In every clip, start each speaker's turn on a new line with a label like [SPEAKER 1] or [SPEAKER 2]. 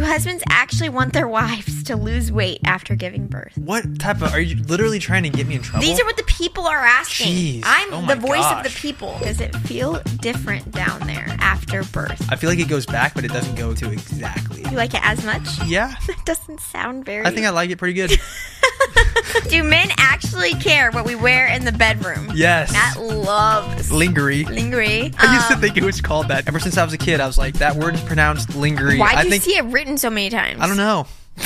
[SPEAKER 1] husbands actually want their wives to lose weight after giving birth?
[SPEAKER 2] What type of... Are you literally trying to get me in trouble?
[SPEAKER 1] These are what the people are asking.
[SPEAKER 2] Jeez.
[SPEAKER 1] I'm the voice of the
[SPEAKER 2] gosh.
[SPEAKER 1] people. Does it feel different down there after birth?
[SPEAKER 2] I feel like it goes back, but it doesn't go to exactly.
[SPEAKER 1] You like it as much?
[SPEAKER 2] Yeah.
[SPEAKER 1] That doesn't sound very...
[SPEAKER 2] I think I like it pretty good.
[SPEAKER 1] Do men actually care what we wear in the bedroom?
[SPEAKER 2] Yes.
[SPEAKER 1] Matt loves
[SPEAKER 2] Lingerie.
[SPEAKER 1] lingerie.
[SPEAKER 2] I used to think it was called that. Ever since I was a kid, I was like, that word is pronounced lingerie.
[SPEAKER 1] Why do you
[SPEAKER 2] think,
[SPEAKER 1] see it written so many times?
[SPEAKER 2] I don't know.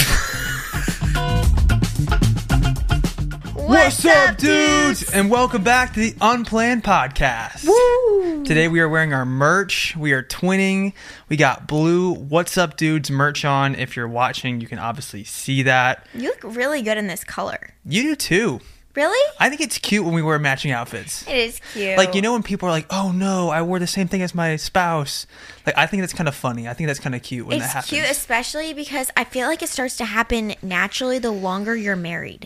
[SPEAKER 1] What's up, dudes?
[SPEAKER 2] And welcome back to the Unplanned Podcast.
[SPEAKER 1] Woo!
[SPEAKER 2] Today we are wearing our merch. We are twinning. We got blue What's Up Dudes merch on. If you're watching, you can obviously see that.
[SPEAKER 1] You look really good in this color.
[SPEAKER 2] You do too.
[SPEAKER 1] Really?
[SPEAKER 2] I think it's cute when we wear matching outfits.
[SPEAKER 1] It is cute.
[SPEAKER 2] Like, you know when people are like, oh no, I wore the same thing as my spouse. Like, I think that's kind of funny. I think that's kind of cute when that happens.
[SPEAKER 1] It's cute, especially because I feel like it starts to happen naturally the longer you're married.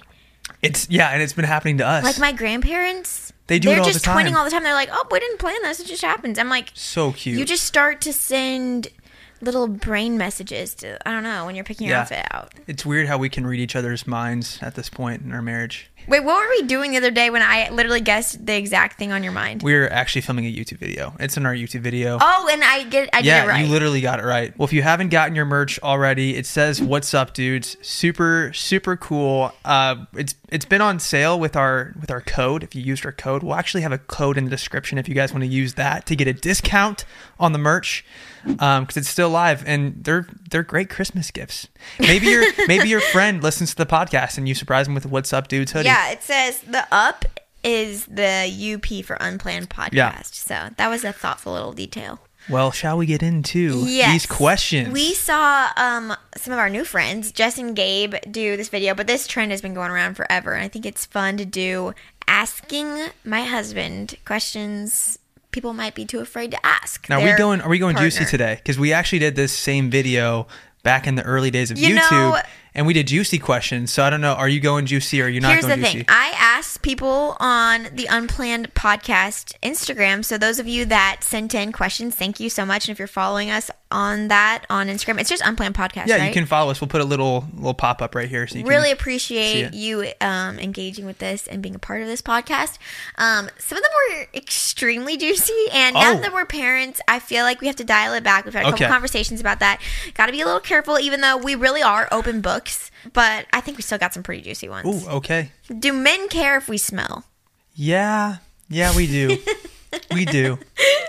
[SPEAKER 2] And it's been happening to us.
[SPEAKER 1] Like my grandparents,
[SPEAKER 2] They do it all
[SPEAKER 1] they're just
[SPEAKER 2] the time.
[SPEAKER 1] twinning all the time. They're like, oh, we didn't plan this. It just happens. I'm like,
[SPEAKER 2] So cute.
[SPEAKER 1] you just start to send little brain messages to, I don't know, when you're picking your outfit out.
[SPEAKER 2] It's weird how we can read each other's minds at this point in our marriage.
[SPEAKER 1] Wait, what were we doing the other day when I literally guessed the exact thing on your mind?
[SPEAKER 2] We're actually filming a YouTube video. It's in our YouTube video.
[SPEAKER 1] Oh, and I did it right.
[SPEAKER 2] You literally got it right. Well, if you haven't gotten your merch already, it says "What's up, dudes?" Super, super cool. It's been on sale with our code. If you used our code, we'll actually have a code in the description if you guys want to use that to get a discount on the merch. Because it's still live, and they're great Christmas gifts. Maybe your friend listens to the podcast and you surprise them with a "What's Up, Dudes" hoodie.
[SPEAKER 1] Yeah, it says the up is the UP for Unplanned Podcast.
[SPEAKER 2] Yeah.
[SPEAKER 1] So that was a thoughtful little detail.
[SPEAKER 2] Well, shall we get into these questions?
[SPEAKER 1] We saw some of our new friends, Jess and Gabe, do this video, but this trend has been going around forever, and I think it's fun to do asking my husband questions people might be too afraid to ask.
[SPEAKER 2] Now, are we going
[SPEAKER 1] partner.
[SPEAKER 2] juicy today? Because we actually did this same video back in the early days of YouTube, and we did juicy questions. So I don't know. Are you going juicy or are you not going juicy?
[SPEAKER 1] Here's the thing. I asked people on the Unplanned Podcast Instagram. So those of you that sent in questions, thank you so much. And if you're following us on that on Instagram, it's just Unplanned Podcast,
[SPEAKER 2] Yeah,
[SPEAKER 1] right?
[SPEAKER 2] you can follow us. We'll put a little pop-up right here. So you
[SPEAKER 1] really
[SPEAKER 2] can
[SPEAKER 1] appreciate you engaging with this and being a part of this podcast. Some of them were extremely juicy, and now that we're parents, I feel like we have to dial it back. We've had a couple conversations about that. Got to be a little careful, even though we really are open books. But I think we still got some pretty juicy ones.
[SPEAKER 2] Ooh, okay.
[SPEAKER 1] Do men care if we smell?
[SPEAKER 2] Yeah, we do. We do.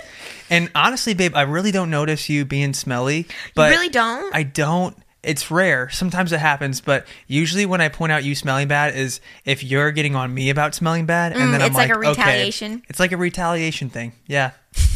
[SPEAKER 2] And honestly, babe, I really don't notice you being smelly. But
[SPEAKER 1] You really don't?
[SPEAKER 2] I don't. It's rare. Sometimes it happens, but usually when I point out you smelling bad is if you're getting on me about smelling bad, and then I'm
[SPEAKER 1] it's like a
[SPEAKER 2] okay.
[SPEAKER 1] retaliation.
[SPEAKER 2] It's like a retaliation thing. Yeah.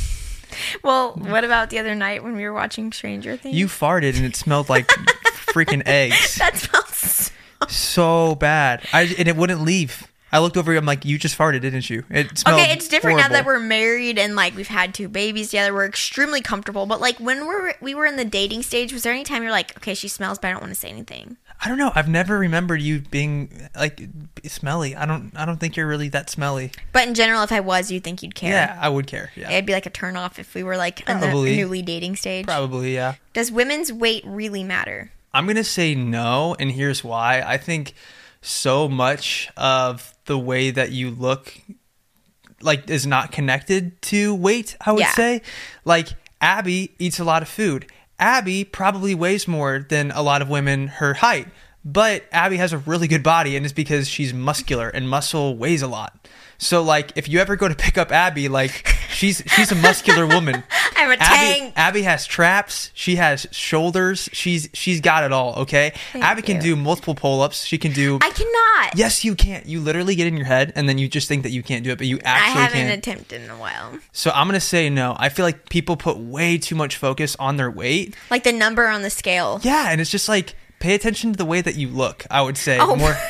[SPEAKER 1] Well, what about the other night when we were watching Stranger Things?
[SPEAKER 2] You farted and it smelled like freaking eggs.
[SPEAKER 1] That smells
[SPEAKER 2] So bad. And it wouldn't leave. I looked over, I'm like, you just farted, didn't you? It smelled
[SPEAKER 1] Okay, it's different
[SPEAKER 2] horrible.
[SPEAKER 1] now that we're married and like we've had 2 babies together. We're extremely comfortable. But like when we were in the dating stage, was there any time you're like, okay, she smells, but I don't want to say anything?
[SPEAKER 2] I don't know. I've never remembered you being like smelly. I don't think you're really that smelly.
[SPEAKER 1] But in general, if I was, you'd think you'd care.
[SPEAKER 2] Yeah, I would care. Yeah.
[SPEAKER 1] It'd be like a turn off if we were like in the
[SPEAKER 2] Probably.
[SPEAKER 1] newly dating stage.
[SPEAKER 2] Probably, yeah.
[SPEAKER 1] Does women's weight really matter?
[SPEAKER 2] I'm going to say no, and here's why. I think so much of the way that you look like is not connected to weight, I would say. Like Abby eats a lot of food. Abby probably weighs more than a lot of women her height, but Abby has a really good body, and it's because she's muscular, and muscle weighs a lot. So like if you ever go to pick up Abby, like she's a muscular woman.
[SPEAKER 1] I'm a tank.
[SPEAKER 2] Abby has traps. She has shoulders. She's got it all. Okay. Abby can do multiple pull-ups. She can do.
[SPEAKER 1] I cannot.
[SPEAKER 2] Yes, you can. You literally get in your head, and then you just think that you can't do it, but you actually
[SPEAKER 1] I haven't
[SPEAKER 2] can.
[SPEAKER 1] attempted in a while.
[SPEAKER 2] So I'm gonna say no. I feel like people put way too much focus on their weight.
[SPEAKER 1] Like the number on the scale.
[SPEAKER 2] Yeah, and it's just like pay attention to the way that you look. I would say
[SPEAKER 1] Oh.
[SPEAKER 2] more.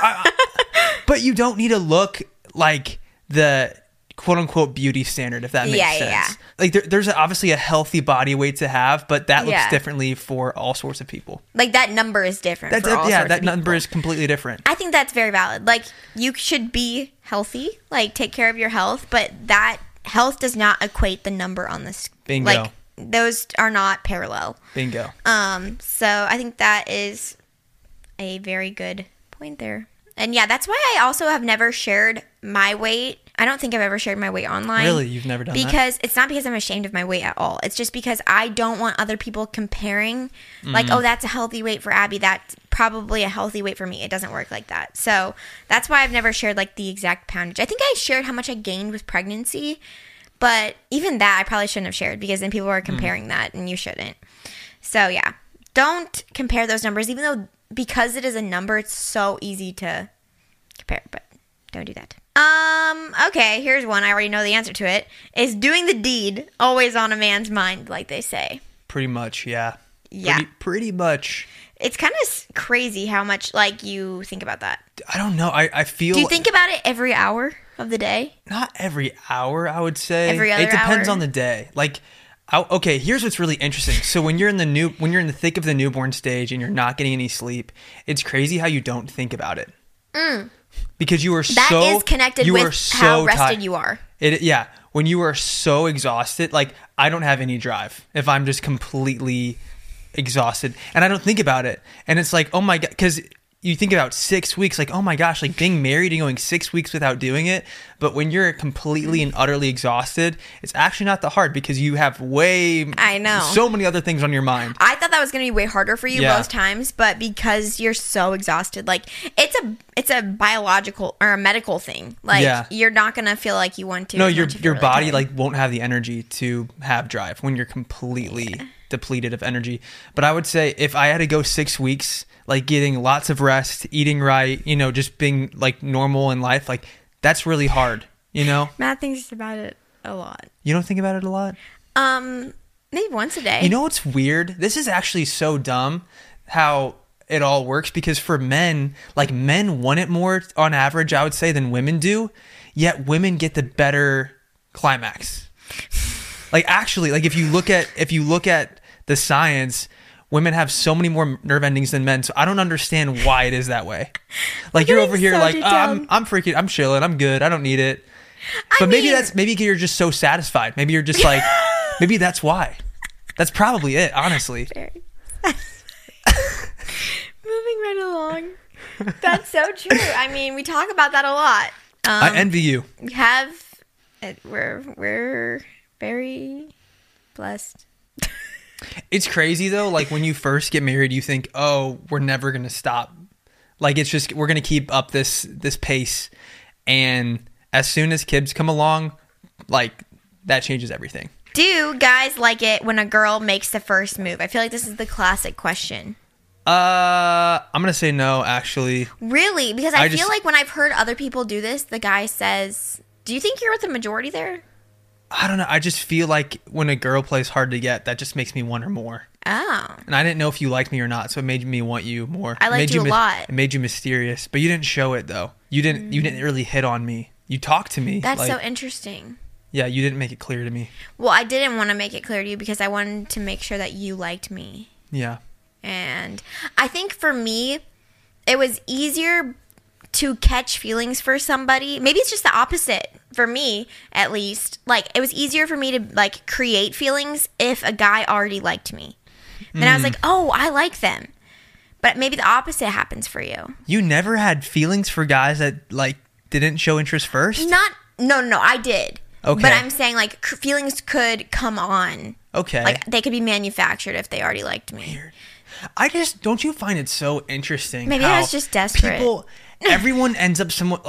[SPEAKER 2] But you don't need to look like the quote unquote beauty standard, if that makes sense.
[SPEAKER 1] Yeah.
[SPEAKER 2] Like there's obviously a healthy body weight to have, but that looks
[SPEAKER 1] Yeah.
[SPEAKER 2] differently for all sorts of people.
[SPEAKER 1] Like that number is different.
[SPEAKER 2] That
[SPEAKER 1] for all sorts
[SPEAKER 2] that
[SPEAKER 1] of
[SPEAKER 2] number
[SPEAKER 1] people.
[SPEAKER 2] is completely different.
[SPEAKER 1] I think that's very valid. Like you should be healthy, like take care of your health, but that health does not equate the number on this.
[SPEAKER 2] Bingo.
[SPEAKER 1] Like those are not parallel.
[SPEAKER 2] Bingo.
[SPEAKER 1] So I think that is a very good point there. And yeah, that's why I also have never shared my weight. I don't think I've ever shared my weight online.
[SPEAKER 2] Really? You've never done that?
[SPEAKER 1] Because it's not because I'm ashamed of my weight at all. It's just because I don't want other people comparing, like, oh, that's a healthy weight for Abby. That's probably a healthy weight for me. It doesn't work like that. So that's why I've never shared, like, the exact poundage. I think I shared how much I gained with pregnancy. But even that I probably shouldn't have shared because then people are comparing that and you shouldn't. So, yeah. Don't compare those numbers, even though because it is a number, it's so easy to compare, but don't do that. Okay, here's one. I already know the answer to it. Is doing the deed always on a man's mind, like they say?
[SPEAKER 2] Pretty much, yeah.
[SPEAKER 1] Yeah.
[SPEAKER 2] Pretty much.
[SPEAKER 1] It's kind of crazy how much, like, you think about that.
[SPEAKER 2] I don't know. I feel...
[SPEAKER 1] Do you think about it every hour of the day?
[SPEAKER 2] Not every hour, I would say.
[SPEAKER 1] Every other hour?
[SPEAKER 2] It depends on the day. Like... Okay, here's what's really interesting. So when you're in the thick of the newborn stage and you're not getting any sleep, it's crazy how you don't think about it. Because you are
[SPEAKER 1] that is connected with how rested you are.
[SPEAKER 2] Yeah, when you are so exhausted, like I don't have any drive if I'm just completely exhausted and I don't think about it. And it's like, oh my God, because you think about 6 weeks, like, oh my gosh, like being married and going 6 weeks without doing it. But when you're completely and utterly exhausted, it's actually not that hard because you have so many other things on your mind.
[SPEAKER 1] I thought that was going to be way harder for you most times, but because you're so exhausted, like it's a biological or a medical thing. Like you're not going to feel like you want to.
[SPEAKER 2] No, your body like won't have the energy to have drive when you're completely depleted of energy. But I would say if I had to go 6 weeks, like getting lots of rest, eating right, just being like normal in life, like that's really hard,
[SPEAKER 1] Matt thinks about it a lot.
[SPEAKER 2] You don't think about it a lot?
[SPEAKER 1] Maybe once a day.
[SPEAKER 2] You know what's weird? This is actually so dumb how it all works because for men, like men want it more on average, I would say, than women do, yet women get the better climax. Like actually, like if you look at the science, women have so many more nerve endings than men, so I don't understand why it is that way. Like you're over here so like, I'm chilling, I'm good, I don't need it. But maybe you're just so satisfied. Maybe you're just like, maybe that's why. That's probably it, honestly.
[SPEAKER 1] Moving right along. That's so true. I mean, we talk about that a lot.
[SPEAKER 2] I envy you.
[SPEAKER 1] We're very blessed.
[SPEAKER 2] It's crazy though, like when you first get married you think, oh, we're never gonna stop, like it's just we're gonna keep up this pace, and as soon as kids come along, like that changes everything.
[SPEAKER 1] Do guys like it when a girl makes the first move? I feel like this is the classic question.
[SPEAKER 2] I'm gonna say no, actually.
[SPEAKER 1] Really? Because I feel like when I've heard other people do this, the guy says, do you think you're with the majority there?
[SPEAKER 2] I don't know. I just feel like when a girl plays hard to get, that just makes me want her more.
[SPEAKER 1] Oh.
[SPEAKER 2] And I didn't know if you liked me or not, so it made me want you more.
[SPEAKER 1] I liked you a lot.
[SPEAKER 2] It made you mysterious, but you didn't show it though. You didn't really hit on me. You talked to me.
[SPEAKER 1] That's so interesting.
[SPEAKER 2] Yeah, you didn't make it clear to me.
[SPEAKER 1] Well, I didn't want to make it clear to you because I wanted to make sure that you liked me.
[SPEAKER 2] Yeah.
[SPEAKER 1] And I think for me, it was easier to catch feelings for somebody. Maybe it's just the opposite for me, at least. Like, it was easier for me to, like, create feelings if a guy already liked me. Then I was like, oh, I like them. But maybe the opposite happens for you.
[SPEAKER 2] You never had feelings for guys that, like, didn't show interest first?
[SPEAKER 1] No, I did.
[SPEAKER 2] Okay.
[SPEAKER 1] But I'm saying, like, feelings could come on.
[SPEAKER 2] Okay.
[SPEAKER 1] Like, they could be manufactured if they already liked me.
[SPEAKER 2] Weird. Don't you find it so interesting?
[SPEAKER 1] Maybe I was just desperate.
[SPEAKER 2] Everybody ends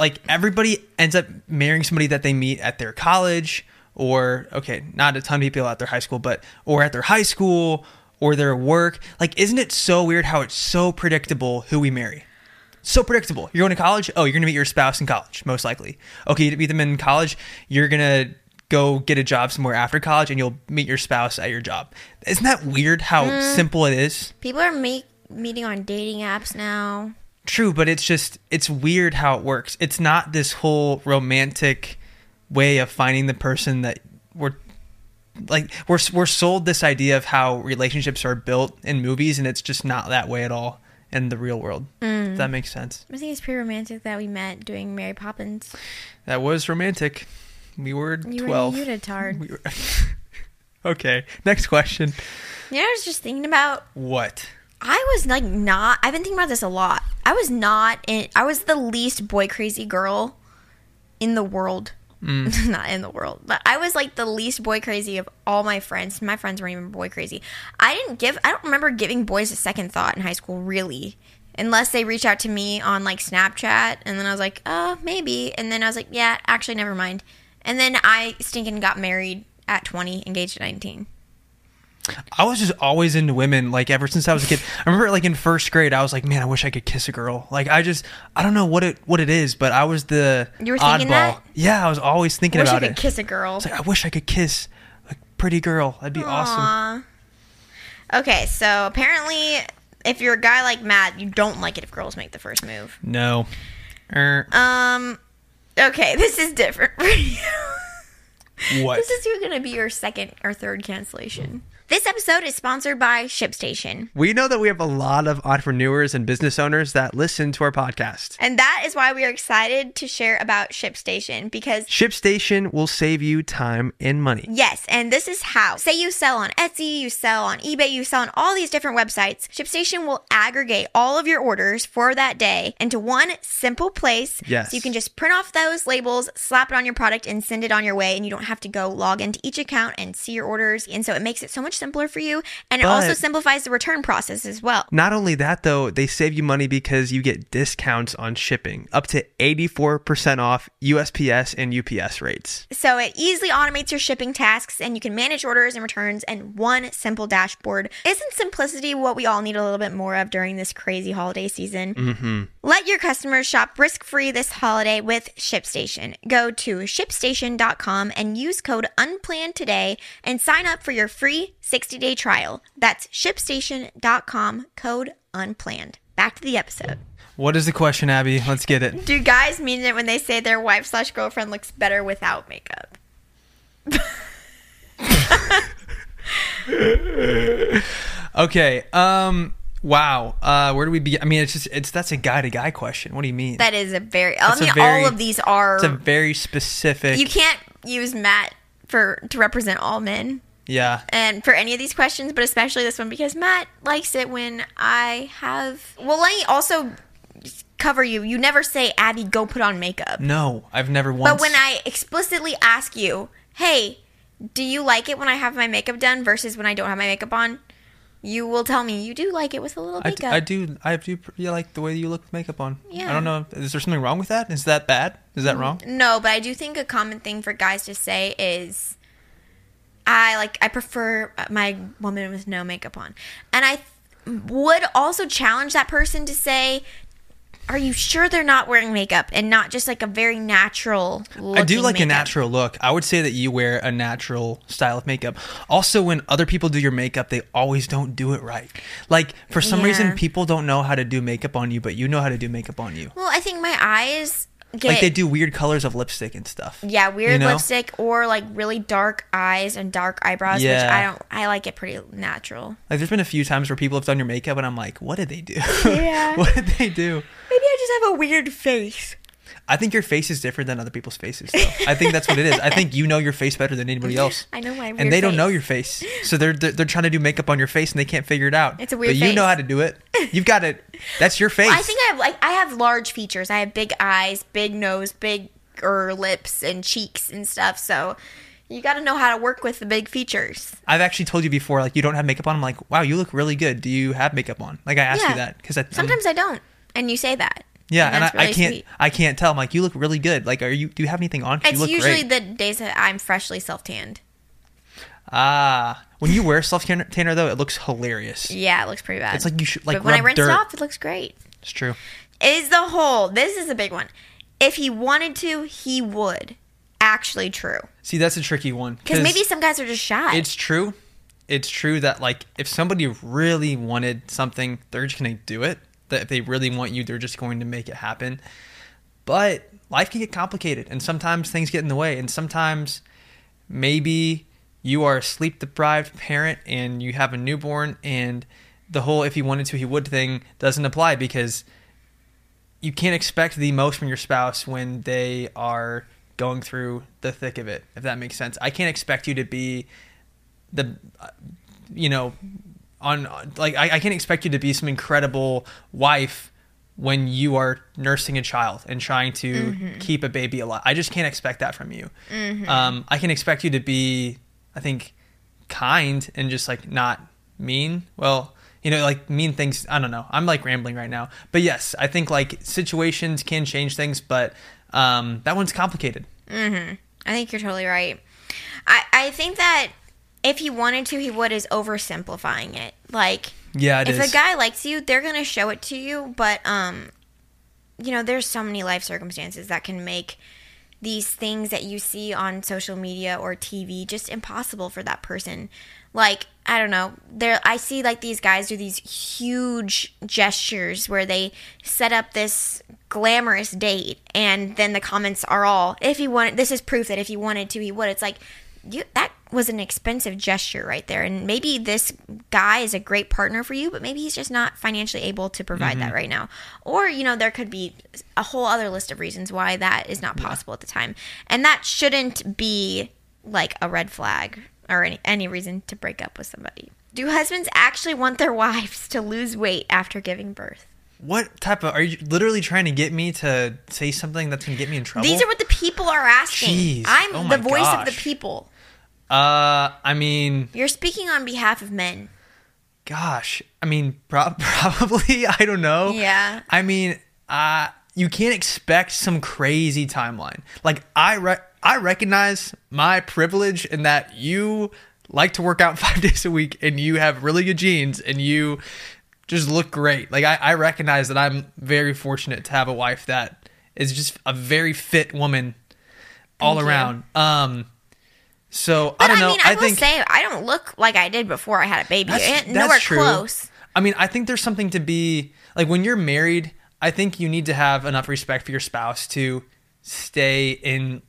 [SPEAKER 2] up marrying somebody that they meet at their college or, okay, not a ton of people at their high school, or at their high school or their work. Like, isn't it so weird how it's so predictable who we marry? So predictable. You're going to college? Oh, you're going to meet your spouse in college, most likely. Okay, you meet them in college. You're going to go get a job somewhere after college and you'll meet your spouse at your job. Isn't that weird how simple it is?
[SPEAKER 1] People are meeting on dating apps now.
[SPEAKER 2] True, but it's weird how it works. It's not this whole romantic way of finding the person that we're sold this idea of how relationships are built in movies, and it's just not that way at all in the real world. If that makes sense.
[SPEAKER 1] I think it's pretty romantic that we met doing Mary Poppins.
[SPEAKER 2] That was romantic. We were 12.
[SPEAKER 1] You were a unitard.
[SPEAKER 2] Okay, next question.
[SPEAKER 1] You know, I was just thinking about...
[SPEAKER 2] What?
[SPEAKER 1] I was like not... I've been thinking about this a lot. I was the least boy crazy girl in the world. Not in the world, but I was like the least boy crazy of all my friends. My friends weren't even boy crazy. I don't remember giving boys a second thought in high school, really. Unless they reach out to me on like Snapchat, and then I was like, maybe. And then I was like, yeah, actually, never mind. And then I stinking got married at 20, engaged at 19.
[SPEAKER 2] I was just always into women, like ever since I was a kid. I remember like in first grade, I was like, man, I wish I could kiss a girl. Like I don't know what it is, but I was the
[SPEAKER 1] You were thinking
[SPEAKER 2] oddball.
[SPEAKER 1] that?
[SPEAKER 2] Yeah, I was always thinking about it.
[SPEAKER 1] I wish I could kiss a girl.
[SPEAKER 2] I was like, I wish I could kiss a pretty girl. That'd be awesome.
[SPEAKER 1] Okay, so apparently, if you're a guy like Matt, you don't like it if girls make the first move.
[SPEAKER 2] No.
[SPEAKER 1] Okay, this is different for you.
[SPEAKER 2] What?
[SPEAKER 1] This is going to be your second or third cancellation. This episode is sponsored by ShipStation.
[SPEAKER 2] We know that we have a lot of entrepreneurs and business owners that listen to our podcast.
[SPEAKER 1] And that is why we are excited to share about ShipStation, because
[SPEAKER 2] ShipStation will save you time and money.
[SPEAKER 1] Yes, and this is how. Say you sell on Etsy, you sell on eBay, you sell on all these different websites. ShipStation will aggregate all of your orders for that day into one simple place.
[SPEAKER 2] Yes.
[SPEAKER 1] So you can just print off those labels, slap it on your product, and send it on your way. And you don't have to go log into each account and see your orders. And so it makes it so much simpler for you, and it also simplifies the return process as well.
[SPEAKER 2] Not only that, though, they save you money because you get discounts on shipping, up to 84% off USPS and UPS rates.
[SPEAKER 1] So it easily automates your shipping tasks, and you can manage orders and returns in one simple dashboard. Isn't simplicity what we all need a little bit more of during this crazy holiday season?
[SPEAKER 2] Mm-hmm.
[SPEAKER 1] Let your customers shop risk-free this holiday with ShipStation. Go to ShipStation.com and use code UNPLANNED today and sign up for your free 60-day trial. That's ShipStation.com, code UNPLANNED. Back to the episode.
[SPEAKER 2] What is the question, Abby? Let's get it.
[SPEAKER 1] Do guys mean it when they say their wife/girlfriend looks better without makeup?
[SPEAKER 2] Okay. Wow. Where do we begin? I mean, that's a guy-to-guy question. What do you mean?
[SPEAKER 1] That is all of these are.
[SPEAKER 2] It's a very specific.
[SPEAKER 1] You can't use Matt to represent all men.
[SPEAKER 2] Yeah.
[SPEAKER 1] And for any of these questions, but especially this one, because Matt likes it when I have... Well, let me also cover you. You never say, Abby, go put on makeup.
[SPEAKER 2] No, I've never once.
[SPEAKER 1] But when I explicitly ask you, hey, do you like it when I have my makeup done versus when I don't have my makeup on? You will tell me you do like it with a little makeup.
[SPEAKER 2] I do like the way you look with makeup on.
[SPEAKER 1] Yeah.
[SPEAKER 2] I don't know. Is there something wrong with that? Is that bad? Is that wrong?
[SPEAKER 1] No, but I do think a common thing for guys to say is... I prefer my woman with no makeup on. And I would also challenge that person to say, are you sure they're not wearing makeup and not just like a very natural looking
[SPEAKER 2] I do like
[SPEAKER 1] makeup?
[SPEAKER 2] a natural look. I would say that you wear a natural style of makeup. Also, when other people do your makeup, they always don't do it right. Like, for some reason, people don't know how to do makeup on you, but you know how to do makeup on you.
[SPEAKER 1] Well, I think my eyes...
[SPEAKER 2] Like they do weird colors of lipstick and stuff.
[SPEAKER 1] Yeah, weird lipstick or like really dark eyes and dark eyebrows, which I like it pretty natural.
[SPEAKER 2] Like there's been a few times where people have done your makeup and I'm like, what did they do?
[SPEAKER 1] Yeah.
[SPEAKER 2] What did they do?
[SPEAKER 1] Maybe I just have a weird face.
[SPEAKER 2] I think your face is different than other people's faces, though. I think that's what it is. I think you know your face better than anybody else.
[SPEAKER 1] I know my weird
[SPEAKER 2] and they
[SPEAKER 1] face.
[SPEAKER 2] don't know your face, so they're trying to do makeup on your face and they can't figure it out.
[SPEAKER 1] It's a weird
[SPEAKER 2] face.
[SPEAKER 1] But
[SPEAKER 2] you know how to do it. You've got it. That's your face.
[SPEAKER 1] Well, I think I have large features. I have big eyes, big nose, bigger lips, and cheeks and stuff. So you got to know how to work with the big features.
[SPEAKER 2] I've actually told you before, like you don't have makeup on. I'm like, wow, you look really good. Do you have makeup on? Like I asked you that because
[SPEAKER 1] sometimes I don't, and you say that.
[SPEAKER 2] Yeah, and
[SPEAKER 1] really
[SPEAKER 2] I can't tell. I'm like, you look really good. Like, do you have anything on?
[SPEAKER 1] It's
[SPEAKER 2] you look
[SPEAKER 1] usually
[SPEAKER 2] great.
[SPEAKER 1] the days that I'm freshly self-tanned.
[SPEAKER 2] When you wear self-tanner though, it looks hilarious.
[SPEAKER 1] Yeah, it looks pretty bad.
[SPEAKER 2] It's like you should like.
[SPEAKER 1] But when I rinse
[SPEAKER 2] dirt.
[SPEAKER 1] it off, it looks great.
[SPEAKER 2] It's true.
[SPEAKER 1] This is a big one. If he wanted to, he would. Actually true.
[SPEAKER 2] See, that's a tricky one.
[SPEAKER 1] Because maybe some guys are just shy.
[SPEAKER 2] It's true. It's true that like if somebody really wanted something, they're just going to do it. That if they really want you, they're just going to make it happen. But life can get complicated, and sometimes things get in the way, and sometimes maybe you are a sleep-deprived parent and you have a newborn, and the whole if he wanted to, he would thing doesn't apply because you can't expect the most from your spouse when they are going through the thick of it, if that makes sense. I can't expect you to be the, on like I can't expect you to be some incredible wife when you are nursing a child and trying to keep a baby alive. I just can't expect that from you. I can expect you to be, I think, kind and just like not mean. Well, like mean things. I don't know. I'm like rambling right now, but yes, I think like situations can change things, but that one's complicated.
[SPEAKER 1] I think you're totally right. I think that if he wanted to, he would, is oversimplifying it. Like,
[SPEAKER 2] yeah,
[SPEAKER 1] if a guy likes you, they're going to show it to you. But, there's so many life circumstances that can make these things that you see on social media or TV just impossible for that person. Like, I don't know. I see like these guys do these huge gestures where they set up this glamorous date, and then the comments are all, this is proof that if he wanted to, he would. It's like, that was an expensive gesture right there. And maybe this guy is a great partner for you, but maybe he's just not financially able to provide that right now. Or, there could be a whole other list of reasons why that is not possible at the time. And that shouldn't be like a red flag or any reason to break up with somebody. Do husbands actually want their wives to lose weight after giving birth?
[SPEAKER 2] What type of... Are you literally trying to get me to say something that's going to get me in trouble?
[SPEAKER 1] These are what the people are asking.
[SPEAKER 2] Jeez.
[SPEAKER 1] I'm the voice of the people.
[SPEAKER 2] I mean...
[SPEAKER 1] You're speaking on behalf of men.
[SPEAKER 2] Gosh. I mean, probably. I don't know.
[SPEAKER 1] Yeah.
[SPEAKER 2] I mean, you can't expect some crazy timeline. Like, I recognize my privilege in that you like to work out 5 days a week and you have really good genes and you just look great. Like, I recognize that I'm very fortunate to have a wife that is just a very fit woman all around. So
[SPEAKER 1] but
[SPEAKER 2] I don't know.
[SPEAKER 1] I will say I don't look like I did before I had a baby. Nowhere
[SPEAKER 2] true.
[SPEAKER 1] Close.
[SPEAKER 2] I mean, I think there's something to be like when you're married. I think you need to have enough respect for your spouse to stay in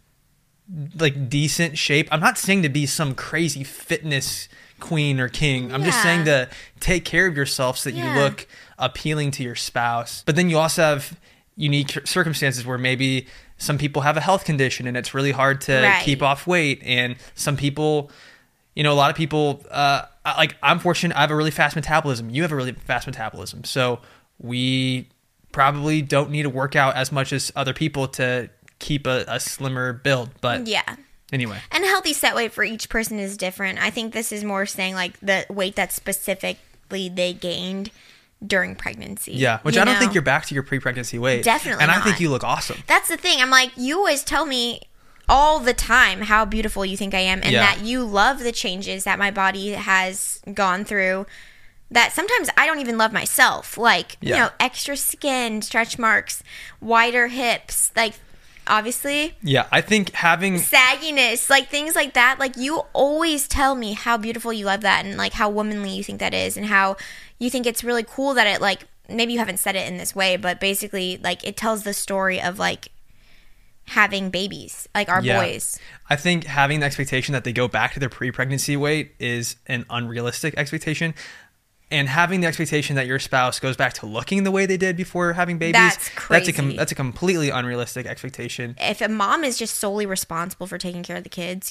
[SPEAKER 2] like decent shape. I'm not saying to be some crazy fitness queen or king. I'm just saying to take care of yourself so that you look appealing to your spouse. But then you also have unique circumstances where maybe some people have a health condition and it's really hard to keep off weight. And some people, a lot of people, like I'm fortunate, I have a really fast metabolism. You have a really fast metabolism. So we probably don't need to work out as much as other people to keep a slimmer build. But anyway.
[SPEAKER 1] And healthy set weight for each person is different. I think this is more saying like the weight that specifically they gained during pregnancy.
[SPEAKER 2] Yeah, which I don't think you're back to your pre-pregnancy weight.
[SPEAKER 1] Definitely
[SPEAKER 2] and
[SPEAKER 1] not.
[SPEAKER 2] I think you look awesome.
[SPEAKER 1] That's the thing. I'm like, you always tell me all the time how beautiful you think I am and that you love the changes that my body has gone through that sometimes I don't even love myself. Like, extra skin, stretch marks, wider hips, like obviously.
[SPEAKER 2] Yeah, I think having
[SPEAKER 1] sagginess, like things like that, like you always tell me how beautiful you love that and like how womanly you think that is and how you think it's really cool that it like, maybe you haven't said it in this way, but basically like it tells the story of like having babies, like our boys.
[SPEAKER 2] I think having the expectation that they go back to their pre-pregnancy weight is an unrealistic expectation. And having the expectation that your spouse goes back to looking the way they did before having babies,
[SPEAKER 1] that's crazy.
[SPEAKER 2] That's a completely unrealistic expectation.
[SPEAKER 1] If a mom is just solely responsible for taking care of the kids,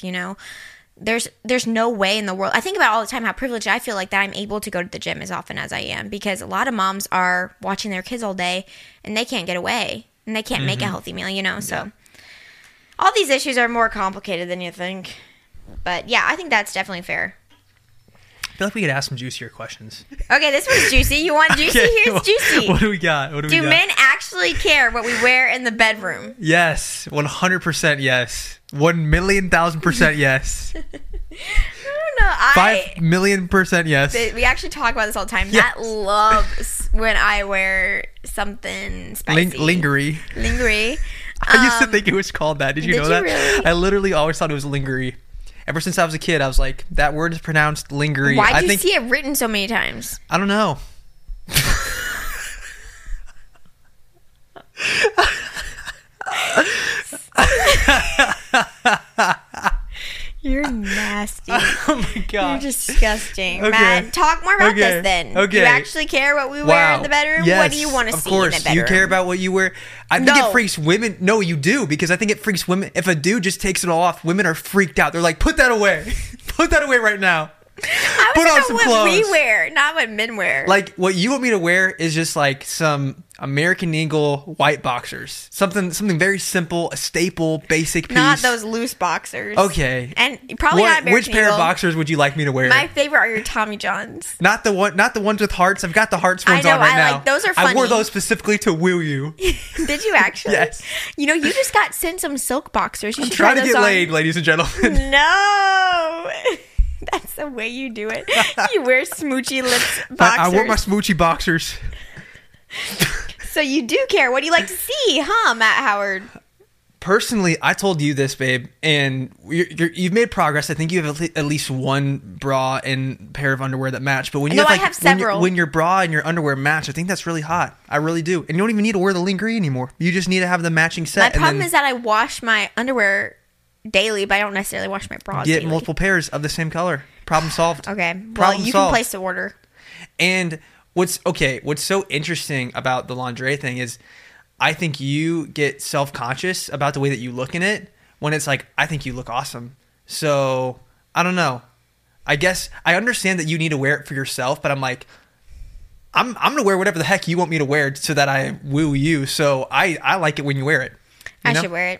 [SPEAKER 1] there's no way in the world. I think about all the time how privileged I feel like that I'm able to go to the gym as often as I am, because a lot of moms are watching their kids all day and they can't get away and they can't make a healthy meal, so all these issues are more complicated than you think. But yeah, I think that's definitely fair.
[SPEAKER 2] I feel like we could ask some juicier questions.
[SPEAKER 1] Okay, this one's juicy. You want juicy? Here's juicy.
[SPEAKER 2] What do we got?
[SPEAKER 1] Do men actually care what we wear in the bedroom?
[SPEAKER 2] Yes. 100% yes. 1,000,000% yes.
[SPEAKER 1] I don't know.
[SPEAKER 2] 5,000,000% yes.
[SPEAKER 1] We actually talk about this all the time.
[SPEAKER 2] Yes.
[SPEAKER 1] Matt loves when I wear something spicy.
[SPEAKER 2] Lingerie. I used to think it was called that. Did you know that?
[SPEAKER 1] Really?
[SPEAKER 2] I literally always thought it was lingerie. Ever since I was a kid, I was like, that word is pronounced lingerie.
[SPEAKER 1] Why do you see it written so many times?
[SPEAKER 2] I don't know.
[SPEAKER 1] You're nasty.
[SPEAKER 2] Oh my god.
[SPEAKER 1] You're disgusting.
[SPEAKER 2] Okay.
[SPEAKER 1] Matt, talk more about this then.
[SPEAKER 2] Okay.
[SPEAKER 1] Do you actually care what we wear in the bedroom?
[SPEAKER 2] Yes,
[SPEAKER 1] what do you want to see in the bedroom?
[SPEAKER 2] Of course. You care about what you wear. I think it freaks women. No, you do, because I think it freaks women. If a dude just takes it all off, women are freaked out. They're like, put that away. Put that away right now.
[SPEAKER 1] I was talking about what we wear, not what men wear.
[SPEAKER 2] Like, what you want me to wear is just like some American Eagle white boxers. Something very simple, a staple, basic piece.
[SPEAKER 1] Not those loose boxers.
[SPEAKER 2] Okay.
[SPEAKER 1] And probably not American
[SPEAKER 2] Which pair
[SPEAKER 1] Eagle.
[SPEAKER 2] of boxers would you like me to wear?
[SPEAKER 1] My favorite are your Tommy Johns.
[SPEAKER 2] Not the ones with hearts. I've got the hearts ones on right now.
[SPEAKER 1] Those are funny.
[SPEAKER 2] I wore those specifically to woo you.
[SPEAKER 1] Did you actually?
[SPEAKER 2] Yes.
[SPEAKER 1] You know, you just got sent some silk boxers. You should
[SPEAKER 2] try
[SPEAKER 1] try
[SPEAKER 2] to get laid, ladies and gentlemen.
[SPEAKER 1] No. That's the way you do it. You wear smoochy lips boxers.
[SPEAKER 2] I wore my smoochy boxers.
[SPEAKER 1] So you do care. What do you like to see, huh, Matt Howard?
[SPEAKER 2] Personally, I told you this, babe, and you've made progress. I think you have at least one bra and pair of underwear that match. But when you
[SPEAKER 1] I have several.
[SPEAKER 2] When your bra and your underwear match, I think that's really hot. I really do. And you don't even need to wear the lingerie anymore. You just need to have the matching set.
[SPEAKER 1] My problem is that I wash my underwear daily, but I don't necessarily wash my bras daily.
[SPEAKER 2] Get multiple pairs of the same color. Problem solved.
[SPEAKER 1] Okay. Well, you can place the order.
[SPEAKER 2] And what's so interesting about the lingerie thing is I think you get self-conscious about the way that you look in it when it's like, I think you look awesome. So, I don't know. I guess I understand that you need to wear it for yourself, but I'm like, I'm going to wear whatever the heck you want me to wear so that I woo you. So, I like it when you wear it.
[SPEAKER 1] I should wear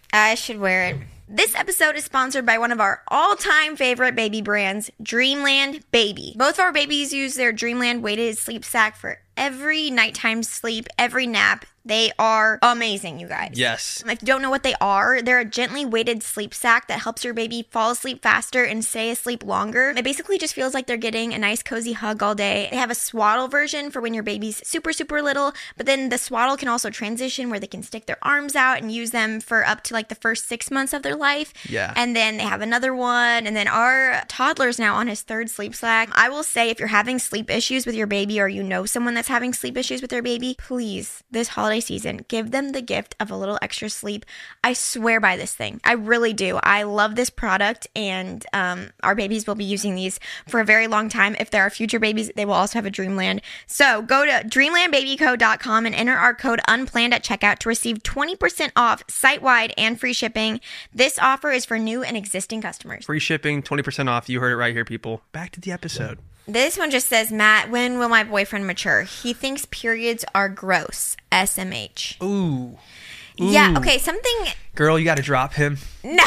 [SPEAKER 1] it. This episode is sponsored by one of our all-time favorite baby brands, Dreamland Baby. Both of our babies use their Dreamland weighted sleep sack for every nighttime sleep, every nap. They are amazing, you guys.
[SPEAKER 2] Yes.
[SPEAKER 1] If you don't know what they are, they're a gently weighted sleep sack that helps your baby fall asleep faster and stay asleep longer. It basically just feels like they're getting a nice cozy hug all day. They have a swaddle version for when your baby's super, super little, but then the swaddle can also transition where they can stick their arms out and use them for up to like the first 6 months of their life.
[SPEAKER 2] Yeah.
[SPEAKER 1] And then they have another one. And then our toddler's now on his third sleep sack. I will say, if you're having sleep issues with your baby or you know someone that's having sleep issues with their baby, please, this holiday season, give them the gift of a little extra sleep. I swear by this thing. I really do. I love this product, and our babies will be using these for a very long time. If there are future babies, they will also have a Dreamland. So go to dreamlandbabyco.com and enter our code UNPLANNED at checkout to receive 20% off site-wide and free shipping. This offer is for new and existing customers.
[SPEAKER 2] Free shipping, 20% off. You heard it right here, people. Back to the episode.
[SPEAKER 1] This one just says, Matt, when will my boyfriend mature? He thinks periods are gross. SMH.
[SPEAKER 2] Ooh.
[SPEAKER 1] Yeah, okay, something...
[SPEAKER 2] Girl, you got to drop him.
[SPEAKER 1] No.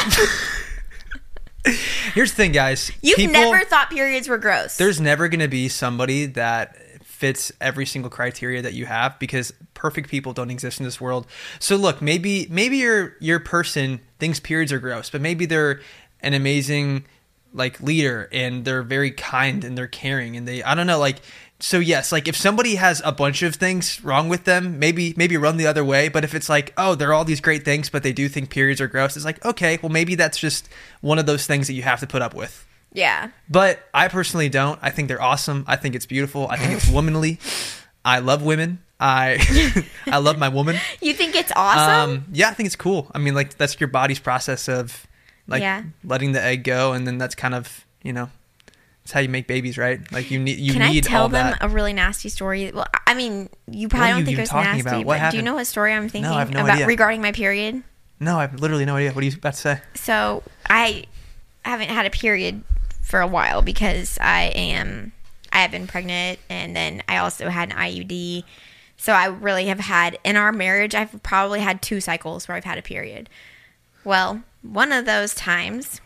[SPEAKER 2] Here's the thing, guys.
[SPEAKER 1] You've never thought periods were gross.
[SPEAKER 2] There's never going to be somebody that fits every single criteria that you have, because perfect people don't exist in this world. So look, maybe your person thinks periods are gross, but maybe they're an amazing like leader and they're very kind and they're caring and I don't know, like, so yes, like if somebody has a bunch of things wrong with them, maybe run the other way. But if it's like, oh, they're all these great things, but they do think periods are gross, it's like, okay, well, maybe that's just one of those things that you have to put up with.
[SPEAKER 1] Yeah.
[SPEAKER 2] But I personally don't. I think they're awesome. I think it's beautiful. I think it's womanly. I love women. I love my woman.
[SPEAKER 1] You think it's awesome?
[SPEAKER 2] Yeah, I think it's cool. I mean, like, that's your body's process of like letting the egg go, and then that's kind of, you know, it's how you make babies, right? Like you need
[SPEAKER 1] Can I tell
[SPEAKER 2] all
[SPEAKER 1] them
[SPEAKER 2] that.
[SPEAKER 1] A really nasty story? Well, I mean, you probably don't think it was nasty, but do you know what story I'm thinking about regarding my period?
[SPEAKER 2] No, I have literally no idea. What are you about to say?
[SPEAKER 1] So I haven't had a period for a while because I have been pregnant, and then I also had an IUD. So I really have had, in our marriage, I've probably had 2 cycles where I've had a period. Well, one of those times,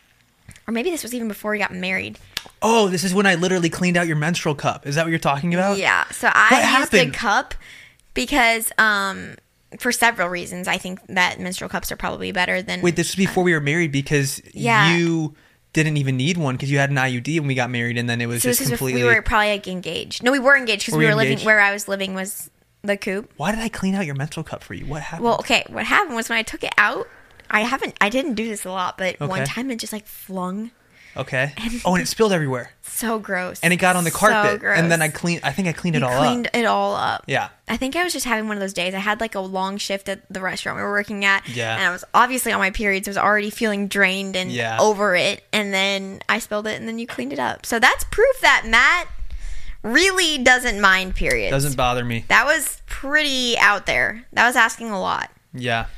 [SPEAKER 1] or maybe this was even before we got married.
[SPEAKER 2] Oh, this is when I literally cleaned out your menstrual cup. Is that what you're talking about?
[SPEAKER 1] Yeah. So I used a cup because for several reasons. I think that menstrual cups are probably better than...
[SPEAKER 2] Wait, this was before we were married, because you didn't even need one because you had an IUD when we got married, and then it was just completely...
[SPEAKER 1] We were probably like engaged. No, we were engaged because we were living... Where I was living was the coop.
[SPEAKER 2] Why did I clean out your menstrual cup for you? What happened?
[SPEAKER 1] Well, okay. What happened was when I took it out, I didn't do this a lot, but one time it just like flung.
[SPEAKER 2] Okay. And it spilled everywhere.
[SPEAKER 1] So gross.
[SPEAKER 2] And it got on the carpet.
[SPEAKER 1] So gross.
[SPEAKER 2] And then I think I cleaned it all up.
[SPEAKER 1] Cleaned it all up.
[SPEAKER 2] Yeah.
[SPEAKER 1] I think I was just having one of those days. I had like a long shift at the restaurant we were working at.
[SPEAKER 2] Yeah.
[SPEAKER 1] And I was obviously on my period, so I was already feeling drained and over it. And then I spilled it, and then you cleaned it up. So that's proof that Matt really doesn't mind periods.
[SPEAKER 2] Doesn't bother me.
[SPEAKER 1] That was pretty out there. That was asking a lot.
[SPEAKER 2] Yeah.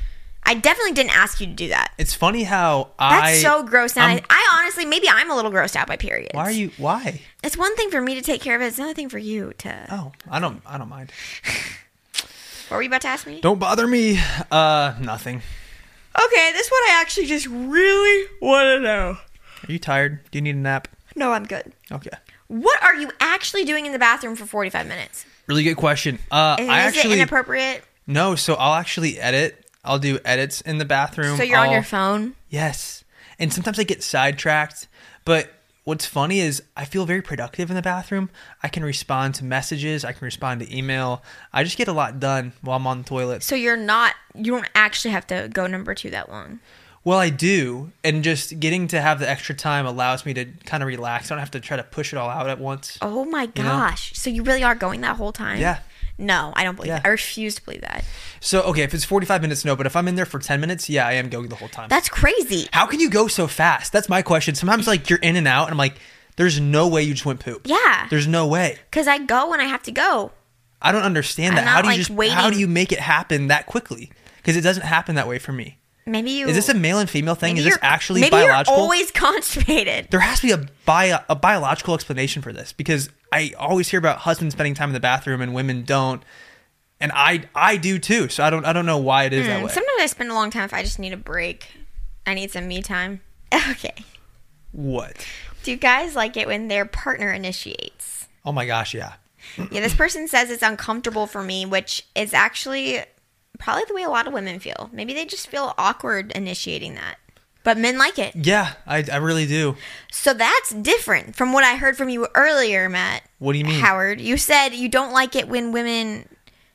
[SPEAKER 1] I definitely didn't ask you to do that.
[SPEAKER 2] It's funny how
[SPEAKER 1] That's so gross. Now, I honestly, maybe I'm a little grossed out by periods.
[SPEAKER 2] Why?
[SPEAKER 1] It's one thing for me to take care of it. It's another thing for you to.
[SPEAKER 2] Oh, I don't mind.
[SPEAKER 1] What were you about to ask me?
[SPEAKER 2] Don't bother me. Nothing.
[SPEAKER 1] Okay, this one I actually just really want to know.
[SPEAKER 2] Are you tired? Do you need a nap?
[SPEAKER 1] No, I'm good.
[SPEAKER 2] Okay.
[SPEAKER 1] What are you actually doing in the bathroom for 45 minutes?
[SPEAKER 2] Really good question.
[SPEAKER 1] Is it inappropriate?
[SPEAKER 2] No, so I'll actually edit. I'll do edits in the bathroom.
[SPEAKER 1] So you're on your phone?
[SPEAKER 2] Yes. And sometimes I get sidetracked. But what's funny is I feel very productive in the bathroom. I can respond to messages. I can respond to email. I just get a lot done while I'm on the toilet.
[SPEAKER 1] So you don't actually have to go number 2 that long.
[SPEAKER 2] Well, I do. And just getting to have the extra time allows me to kind of relax. I don't have to try to push it all out at once.
[SPEAKER 1] Oh my gosh. You know? So you really are going that whole time?
[SPEAKER 2] Yeah.
[SPEAKER 1] No, I don't believe that. I refuse to believe that.
[SPEAKER 2] So, okay, if it's 45 minutes, no. But if I'm in there for 10 minutes, yeah, I am going the whole time.
[SPEAKER 1] That's crazy.
[SPEAKER 2] How can you go so fast? That's my question. Sometimes, like, you're in and out, and I'm like, there's no way you just went poop.
[SPEAKER 1] Yeah.
[SPEAKER 2] There's no way.
[SPEAKER 1] Because I go when I have to go.
[SPEAKER 2] I don't understand that. How do you make it happen that quickly? Because it doesn't happen that way for me. Is this a male and female thing? Is this actually biological?
[SPEAKER 1] Maybe you're always constipated.
[SPEAKER 2] There has to be a biological explanation for this, because I always hear about husbands spending time in the bathroom and women don't. And I do too, so I don't know why it is that way.
[SPEAKER 1] Sometimes I spend a long time if I just need a break. I need some me time. Okay.
[SPEAKER 2] What?
[SPEAKER 1] Do guys like it when their partner initiates?
[SPEAKER 2] Oh my gosh, yeah.
[SPEAKER 1] Yeah, this person says it's uncomfortable for me, which is actually probably the way a lot of women feel. Maybe they just feel awkward initiating that. But men like it.
[SPEAKER 2] Yeah, I really do.
[SPEAKER 1] So that's different from what I heard from you earlier, Matt.
[SPEAKER 2] What do you mean?
[SPEAKER 1] Howard, you said you don't like it when women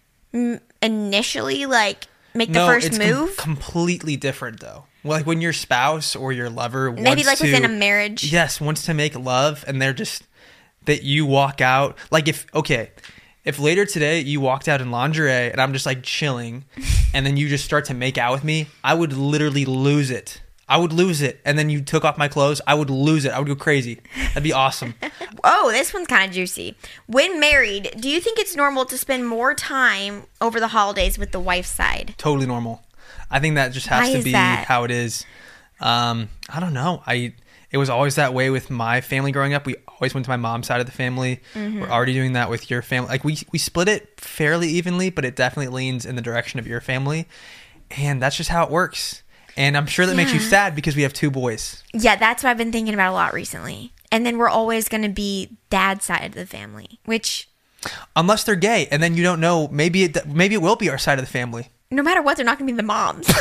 [SPEAKER 1] initially make the first move.
[SPEAKER 2] Completely different though. Like when your spouse or your lover
[SPEAKER 1] within a marriage,
[SPEAKER 2] wants to make love, and they're just that you walk out like if later today you walked out in lingerie and I'm just like chilling, and then you just start to make out with me, I would literally lose it. And then you took off my clothes, I would lose it. I would go crazy. That'd be awesome.
[SPEAKER 1] Oh, this one's kind of juicy. When married, do you think it's normal to spend more time over the holidays with the wife's side?
[SPEAKER 2] Totally normal. I think that just has to be how it is. I don't know. It was always that way with my family growing up. We always went to my mom's side of the family. Mm-hmm. We're already doing that with your family. Like we split it fairly evenly, but it definitely leans in the direction of your family. And that's just how it works. And I'm sure that makes you sad because we have 2 boys. Yeah, that's what I've been thinking about a lot recently. And then we're always going to be dad's side of the family, which... Unless they're gay, and then you don't know. Maybe it will be our side of the family. No matter what, they're not going to be the moms.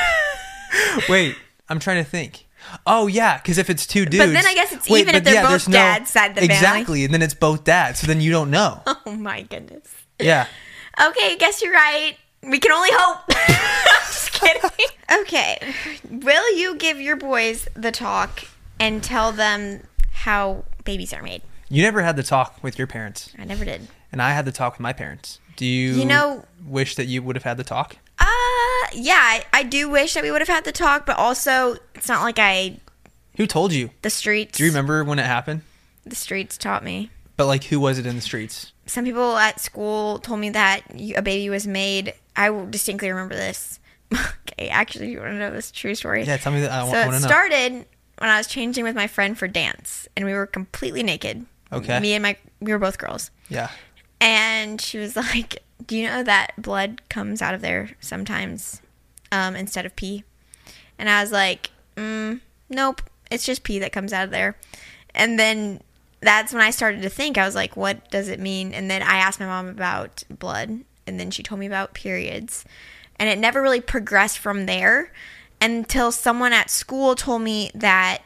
[SPEAKER 2] Wait, I'm trying to think. Oh, yeah, because if it's 2 dudes... But then I guess it's even if they're both dad's side of the family. Exactly, and then it's both dads, so then you don't know. Oh, my goodness. Yeah. Okay, I guess you're right. We can only hope. Just kidding. Okay. Will you give your boys the talk and tell them how babies are made? You never had the talk with your parents. I never did. And I had the talk with my parents. Do you wish that you would have had the talk? Yeah, I do wish that we would have had the talk, but also it's not like Who told you? The streets. Do you remember when it happened? The streets taught me. But like, who was it in the streets? Some people at school told me that a baby was made. I distinctly remember this. Okay, actually, you want to know this true story? Yeah, tell me that. I want to know. So it started when I was changing with my friend for dance, and we were completely naked. Okay. We were both girls. Yeah. And she was like, do you know that blood comes out of there sometimes instead of pee? And I was like, nope, it's just pee that comes out of there. And then that's when I started to think. I was like, what does it mean? And then I asked my mom about blood, and then she told me about periods. And it never really progressed from there until someone at school told me that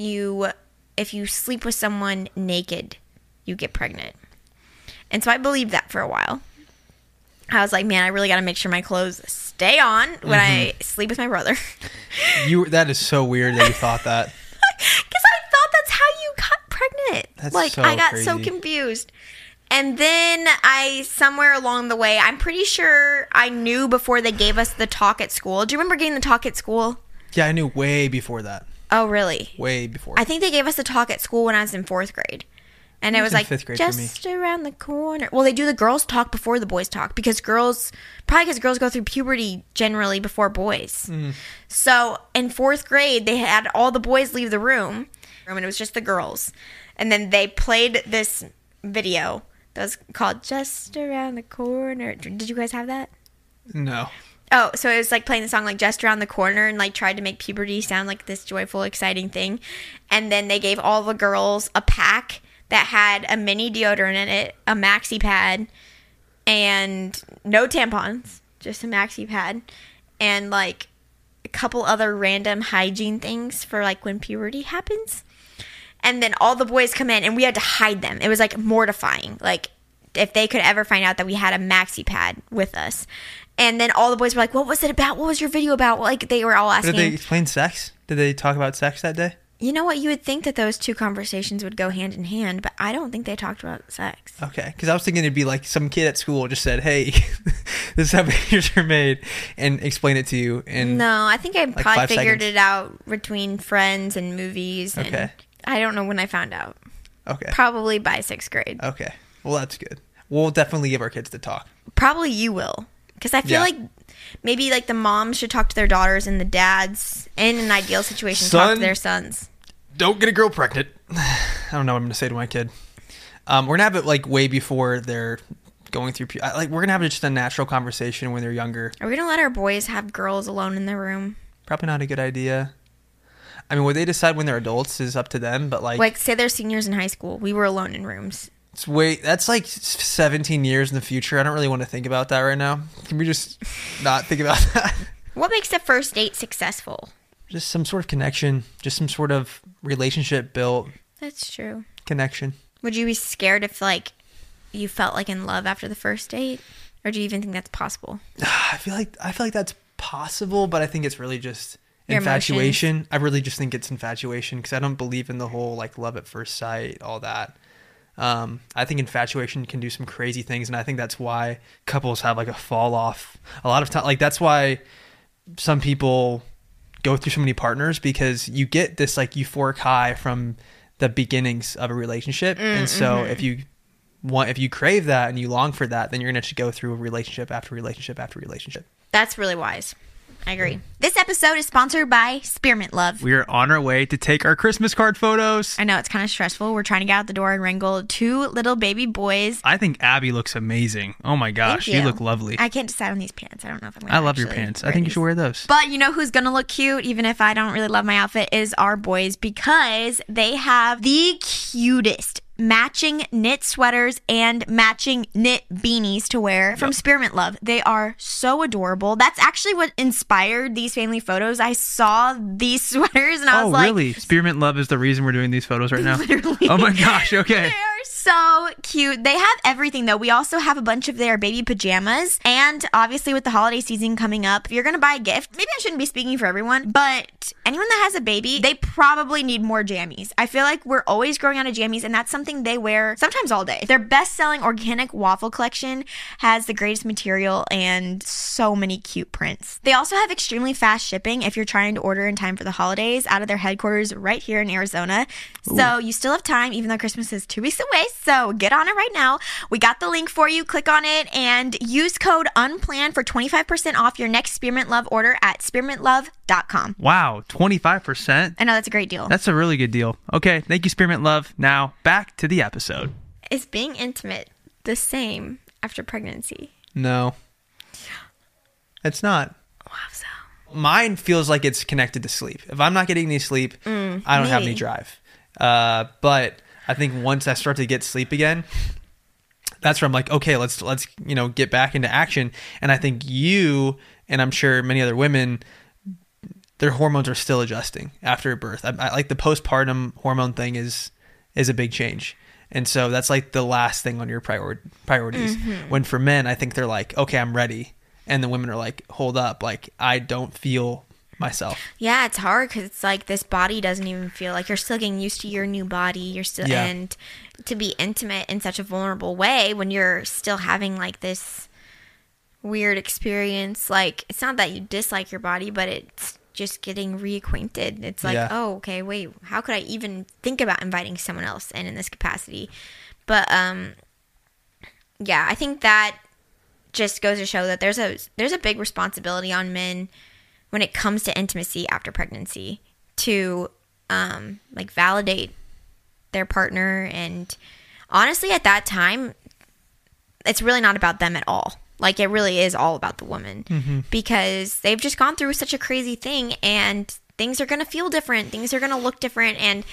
[SPEAKER 2] if you sleep with someone naked, you get pregnant. And so I believed that for a while. I was like, man, I really got to make sure my clothes stay on when I sleep with my brother. That is so weird that you thought that. Because I thought that's how you got pregnant. That's like, so I got crazy. So confused. And then somewhere along the way, I'm pretty sure I knew before they gave us the talk at school. Do you remember getting the talk at school? Yeah, I knew way before that. Oh, really? Way before. I think they gave us the talk at school when I was in 4th grade.
[SPEAKER 1] And it was like, just around the corner. Well, they do the girls talk before the boys talk because girls go through puberty generally before boys. So in 4th grade, they had all the boys leave the room and it was just the girls. And then they played this video that was called Just Around the Corner. Did you guys have that?
[SPEAKER 2] No.
[SPEAKER 1] Oh, so it was like playing the song like Just Around the Corner and like tried to make puberty sound like this joyful, exciting thing. And then they gave all the girls a pack that had a mini deodorant in it, a maxi pad, and no tampons, just a maxi pad, and like a couple other random hygiene things for like when puberty happens. And then all the boys come in and we had to hide them. It was like mortifying. Like if they could ever find out that we had a maxi pad with us. And then all the boys were like, what was it about? What was your video about? Like they were all asking.
[SPEAKER 2] Did they explain sex? Did they talk about sex that day?
[SPEAKER 1] You know what? You would think that those two conversations would go hand in hand, but I don't think they talked about sex.
[SPEAKER 2] Okay, because I was thinking it'd be like some kid at school just said, hey, this is how videos are made, and explain it to you.
[SPEAKER 1] No, I think I like probably figured it out between Friends and movies. And okay. I don't know when I found out.
[SPEAKER 2] Okay.
[SPEAKER 1] Probably by 6th grade.
[SPEAKER 2] Okay. Well, that's good. We'll definitely give our kids to talk.
[SPEAKER 1] Probably you will. Because I feel like maybe like the moms should talk to their daughters and the dads, in an ideal situation, talk to their sons.
[SPEAKER 2] Don't get a girl pregnant. I don't know what I'm going to say to my kid. We're going to have it like way before they're going through. Like we're going to have just a natural conversation when they're younger.
[SPEAKER 1] Are we going to let our boys have girls alone in their room?
[SPEAKER 2] Probably not a good idea. I mean, what they decide when they're adults is up to them, but like
[SPEAKER 1] say they're seniors in high school. We were alone in rooms.
[SPEAKER 2] That's like 17 years in the future. I don't really want to think about that right now. Can we just not think about that?
[SPEAKER 1] What makes a first date successful?
[SPEAKER 2] Just some sort of connection. Just some sort of relationship built.
[SPEAKER 1] That's true.
[SPEAKER 2] Connection.
[SPEAKER 1] Would you be scared if like you felt like in love after the first date? Or do you even think that's possible?
[SPEAKER 2] I feel like that's possible, but I think it's really just infatuation. I really just think it's infatuation because I don't believe in the whole like love at first sight, all that. I think infatuation can do some crazy things, and I think that's why couples have like a fall off a lot of time. Like that's why some people go through so many partners, because you get this like euphoric high from the beginnings of a relationship. And so if you crave that and you long for that, then you're going to go through a relationship after relationship after relationship.
[SPEAKER 1] That's really wise. I agree. This episode is sponsored by Spearmint Love.
[SPEAKER 2] We are on our way to take our Christmas card photos.
[SPEAKER 1] I know, it's kind of stressful. We're trying to get out the door and wrangle 2 little baby boys.
[SPEAKER 2] I think Abby looks amazing. Oh my gosh, you look lovely.
[SPEAKER 1] I can't decide on these pants. I don't know if I'm going to
[SPEAKER 2] I love your pants. I think you should wear those.
[SPEAKER 1] But you know who's going to look cute, even if I don't really love my outfit, is our boys, because they have the cutest matching knit sweaters and matching knit beanies to wear from Spearmint Love. They are so adorable. That's actually what inspired these family photos. I saw these sweaters and I was like... Oh, really?
[SPEAKER 2] Spearmint Love is the reason we're doing these photos right now? Literally. Oh my gosh, okay.
[SPEAKER 1] They are so cute. They have everything though. We also have a bunch of their baby pajamas, and obviously with the holiday season coming up, if you're going to buy a gift, maybe I shouldn't be speaking for everyone, but anyone that has a baby, they probably need more jammies. I feel like we're always growing out of jammies, and that's something they wear sometimes all day. Their best-selling organic waffle collection has the greatest material and so many cute prints. They also have extremely fast shipping if you're trying to order in time for the holidays out of their headquarters right here in Arizona. Ooh. So you still have time, even though Christmas is 2 weeks away. So get on it right now. We got the link for you. Click on it and use code UNPLANNED for 25% off your next Spearmint Love order at spearmintlove.com.
[SPEAKER 2] Wow, 25%?
[SPEAKER 1] I know, that's a great deal.
[SPEAKER 2] That's a really good deal. Okay, thank you, Spearmint Love. Now, back to the episode.
[SPEAKER 1] Is being intimate the same after pregnancy?
[SPEAKER 2] No. It's not.
[SPEAKER 1] Wow, so.
[SPEAKER 2] Mine feels like it's connected to sleep. If I'm not getting any sleep, I don't have any drive. But I think once I start to get sleep again, that's where I'm like, okay, let's get back into action. And I think you, and I'm sure many other women, their hormones are still adjusting after birth. I like the postpartum hormone thing is a big change. And so that's like the last thing on your priorities. When for men, I think they're like, okay, I'm ready. And the women are like, hold up, like I don't feel myself.
[SPEAKER 1] Yeah, it's hard because it's like this body doesn't even feel like you're still getting used to your new body. You're still and to be intimate in such a vulnerable way when you're still having like this weird experience. Like it's not that you dislike your body, but it's just getting reacquainted. It's like, oh, okay, wait, how could I even think about inviting someone else in this capacity? But yeah, I think that just goes to show that there's a big responsibility on men when it comes to intimacy after pregnancy to like validate their partner. And honestly, at that time, it's really not about them at all. Like, it really is all about the woman, because they've just gone through such a crazy thing, and things are going to feel different. Things are going to look different. And,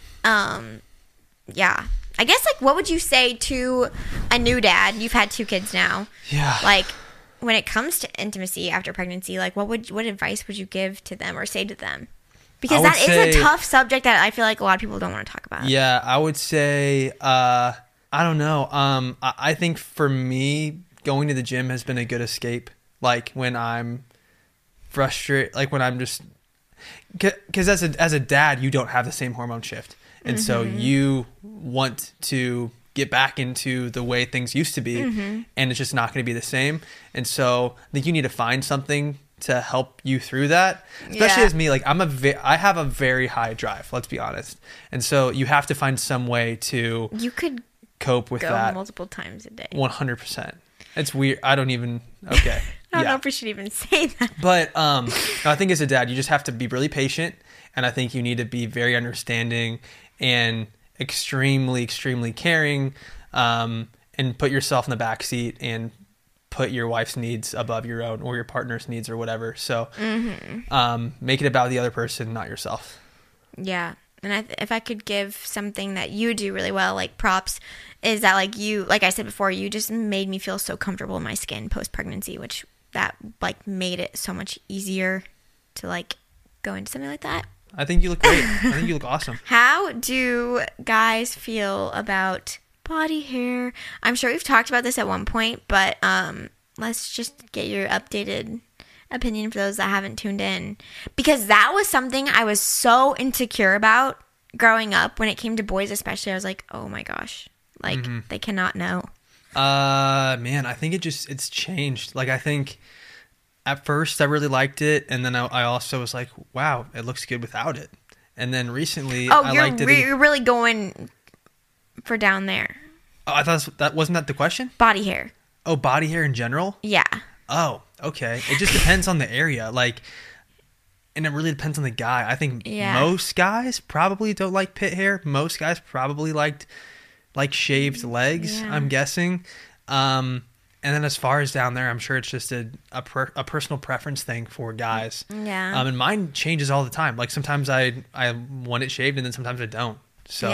[SPEAKER 1] yeah, I guess, like, what would you say to a new dad? You've had 2 kids now.
[SPEAKER 2] Yeah.
[SPEAKER 1] Like, when it comes to intimacy after pregnancy, like, what advice would you give to them or say to them? Because that is a tough subject that I feel like a lot of people don't want to talk about.
[SPEAKER 2] Yeah, I would say, I don't know. I think for me, going to the gym has been a good escape. Like, when I'm frustrated, like when I'm just, because as a dad, you don't have the same hormone shift. And so you want to get back into the way things used to be, and it's just not going to be the same. And so I think you need to find something to help you through that, especially as me. Like, I have a very high drive, let's be honest. And so you have to find some way to cope with that
[SPEAKER 1] multiple times a day.
[SPEAKER 2] 100%. It's weird. I don't even, okay.
[SPEAKER 1] I don't know if we should even say that.
[SPEAKER 2] But I think as a dad, you just have to be really patient. And I think you need to be very understanding and extremely, extremely caring, and put yourself in the back seat and put your wife's needs above your own, or your partner's needs, or whatever. So make it about the other person, not yourself.
[SPEAKER 1] Yeah. And if I could give something that you do really well, like props, is that like I said before, you just made me feel so comfortable in my skin post-pregnancy, which that like made it so much easier to like go into something like that.
[SPEAKER 2] I think you look great. I think you look awesome.
[SPEAKER 1] How do guys feel about body hair? I'm sure we've talked about this at one point, but let's just get your updated opinion for those that haven't tuned in, because that was something I was so insecure about growing up. When it came to boys especially, I was like, oh my gosh, like they cannot know.
[SPEAKER 2] Man, I think it's changed. Like, I think at first I really liked it, and then I also was like, wow, it looks good without it. And then recently I liked it.
[SPEAKER 1] You're really going for down there.
[SPEAKER 2] Oh, I thought that wasn't the question?
[SPEAKER 1] Body hair.
[SPEAKER 2] Oh, body hair in general?
[SPEAKER 1] Yeah.
[SPEAKER 2] Oh, okay. It just depends on the area. Like, and it really depends on the guy. I think most guys probably don't like pit hair. Most guys probably like shaved legs, I'm guessing. And then as far as down there, I'm sure it's just a personal preference thing for guys.
[SPEAKER 1] Yeah.
[SPEAKER 2] And mine changes all the time. Like, sometimes I want it shaved, and then sometimes I don't. So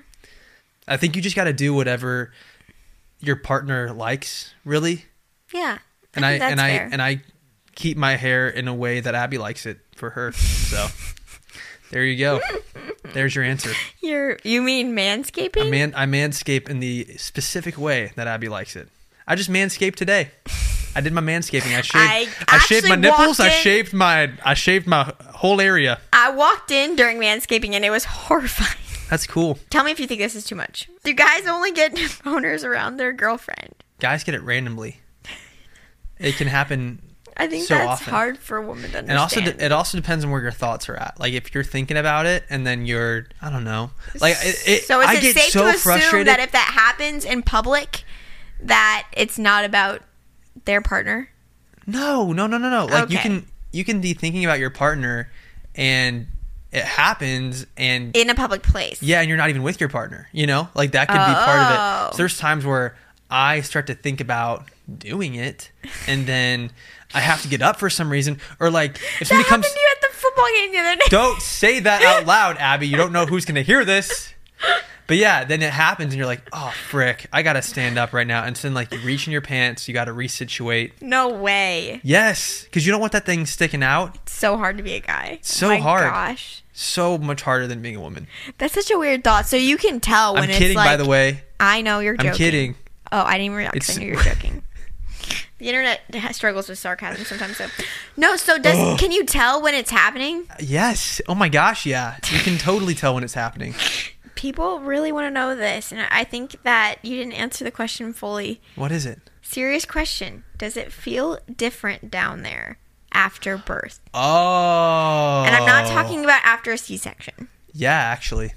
[SPEAKER 2] I think you just got to do whatever your partner likes, really.
[SPEAKER 1] Yeah.
[SPEAKER 2] And I keep my hair in a way that Abby likes it for her. So there you go. There's your answer.
[SPEAKER 1] You mean manscaping?
[SPEAKER 2] I manscape in the specific way that Abby likes it. I just manscaped today. I did my manscaping. I shaved my nipples. I shaved my whole area.
[SPEAKER 1] I walked in during manscaping, and it was horrifying.
[SPEAKER 2] That's cool.
[SPEAKER 1] Tell me if you think this is too much. Do guys only get boners around their girlfriend?
[SPEAKER 2] Guys get it randomly. It can happen.
[SPEAKER 1] I think
[SPEAKER 2] so
[SPEAKER 1] that's
[SPEAKER 2] often.
[SPEAKER 1] Hard for a woman to understand.
[SPEAKER 2] And also, it also depends on where your thoughts are at. Like, if you're thinking about it, and then you're, I don't know. Like,
[SPEAKER 1] so is it safe to assume that if that happens in public, that it's not about their partner?
[SPEAKER 2] No. Like, you can be thinking about your partner, and it happens, and
[SPEAKER 1] in a public place.
[SPEAKER 2] Yeah, and you're not even with your partner. You know, like, that could be part of it. So there's times where I start to think about doing it, and then I have to get up for some reason, or like if somebody comes. That happened to you at the football game the other day. Don't say that out loud, Abby. You don't know who's going to hear this. But yeah, then it happens, and you're like, oh, frick, I got to stand up right now. And so then, like, you reach in your pants, you got to resituate.
[SPEAKER 1] No way.
[SPEAKER 2] Yes, because you don't want that thing sticking out.
[SPEAKER 1] It's so hard to be a guy.
[SPEAKER 2] So hard.
[SPEAKER 1] Gosh.
[SPEAKER 2] So much harder than being a woman.
[SPEAKER 1] That's such a weird thought. So you can tell when
[SPEAKER 2] I'm kidding, by the way.
[SPEAKER 1] I know you're joking.
[SPEAKER 2] I'm kidding.
[SPEAKER 1] Oh, I didn't even realize. I knew you were joking. The internet struggles with sarcasm sometimes. So, no. So can you tell when it's happening?
[SPEAKER 2] Yes. Oh my gosh. Yeah. You can totally tell when it's happening.
[SPEAKER 1] People really want to know this, and I think that you didn't answer the question fully.
[SPEAKER 2] What is it?
[SPEAKER 1] Serious question. Does it feel different down there after birth.
[SPEAKER 2] Oh.
[SPEAKER 1] And I'm not talking about after a C-section.
[SPEAKER 2] Yeah, actually.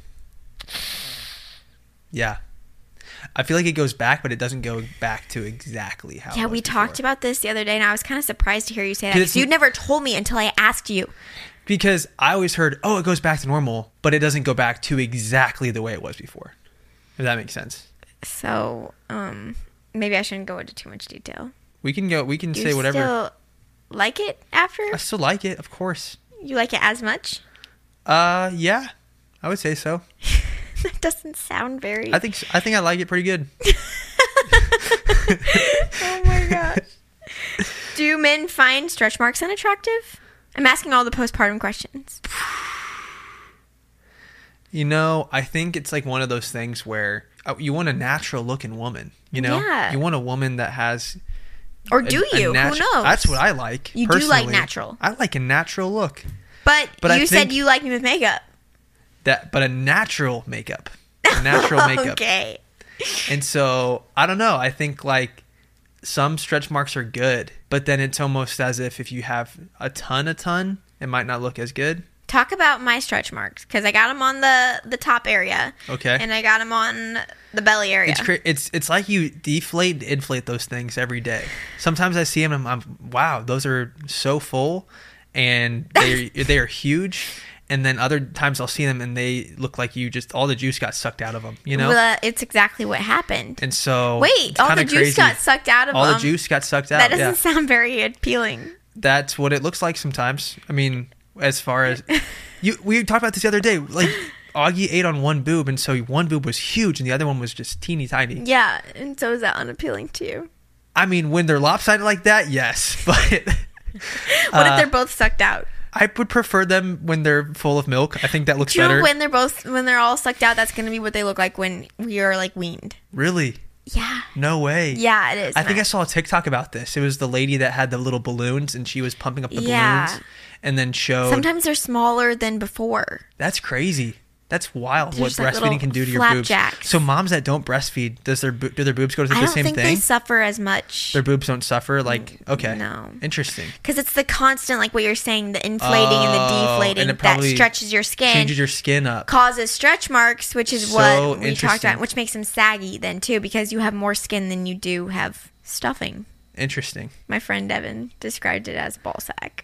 [SPEAKER 2] Yeah. I feel like it goes back, but it doesn't go back to exactly how it was
[SPEAKER 1] we
[SPEAKER 2] before.
[SPEAKER 1] talked about this the other day, and I was kind of surprised to hear you say that, because you never told me until I asked you.
[SPEAKER 2] Because I always heard, it goes back to normal, but it doesn't go back to exactly the way it was before. If that makes sense.
[SPEAKER 1] So, maybe I shouldn't go into too much detail.
[SPEAKER 2] We can say whatever.
[SPEAKER 1] You still like it after?
[SPEAKER 2] I still like it, of course.
[SPEAKER 1] You like it as much?
[SPEAKER 2] Yeah. I would say so.
[SPEAKER 1] That doesn't sound very...
[SPEAKER 2] I think I like it pretty good.
[SPEAKER 1] Oh my gosh. Do men find stretch marks unattractive? I'm asking all the postpartum questions.
[SPEAKER 2] I think it's like one of those things where you want a natural looking woman,
[SPEAKER 1] Yeah.
[SPEAKER 2] You want a woman that has...
[SPEAKER 1] Or do you? Who knows?
[SPEAKER 2] That's what I like.
[SPEAKER 1] You
[SPEAKER 2] personally.
[SPEAKER 1] Do like natural.
[SPEAKER 2] I like a natural look.
[SPEAKER 1] But you said you like me with makeup.
[SPEAKER 2] But a natural makeup. A natural makeup.
[SPEAKER 1] Okay.
[SPEAKER 2] And so, I don't know. I think like some stretch marks are good, but then it's almost as if you have a ton, it might not look as good.
[SPEAKER 1] Talk about my stretch marks, because I got them on the top area.
[SPEAKER 2] Okay.
[SPEAKER 1] And I got them on the belly area.
[SPEAKER 2] It's like you deflate and inflate those things every day. Sometimes I see them and I'm wow, those are so full and they are huge. And then other times I'll see them and they look like all the juice got sucked out of them,
[SPEAKER 1] Well, it's exactly what happened.
[SPEAKER 2] And so...
[SPEAKER 1] Wait, all the juice got sucked out of them?
[SPEAKER 2] All the juice got sucked out,
[SPEAKER 1] That doesn't sound very appealing.
[SPEAKER 2] That's what it looks like sometimes. I mean, as far as... we talked about this the other day. Like, Augie ate on one boob, and so one boob was huge and the other one was just teeny tiny.
[SPEAKER 1] Yeah, and so is that unappealing to you?
[SPEAKER 2] I mean, when they're lopsided like that, yes. But...
[SPEAKER 1] what if they're both sucked out?
[SPEAKER 2] I would prefer them when they're full of milk. I think that looks better.
[SPEAKER 1] When they're all sucked out, that's going to be what they look like when we are like weaned.
[SPEAKER 2] Really?
[SPEAKER 1] Yeah.
[SPEAKER 2] No way.
[SPEAKER 1] Yeah, it is.
[SPEAKER 2] I think I saw a TikTok about this. It was the lady that had the little balloons and she was pumping up the balloons and then showed...
[SPEAKER 1] Sometimes they're smaller than before.
[SPEAKER 2] That's crazy. That's wild.
[SPEAKER 1] They're
[SPEAKER 2] what breastfeeding can do to your boobs. So moms that don't breastfeed, do their boobs go through the same thing? I don't think
[SPEAKER 1] they suffer as much.
[SPEAKER 2] Their boobs don't suffer? Okay.
[SPEAKER 1] No.
[SPEAKER 2] Interesting.
[SPEAKER 1] Because it's the constant, like what you're saying, the inflating and the deflating that stretches your skin.
[SPEAKER 2] Changes your skin up.
[SPEAKER 1] Causes stretch marks, which is what we talked about, which makes them saggy then too, because you have more skin than you do have stuffing.
[SPEAKER 2] Interesting. My
[SPEAKER 1] friend Devin described it as ball sack.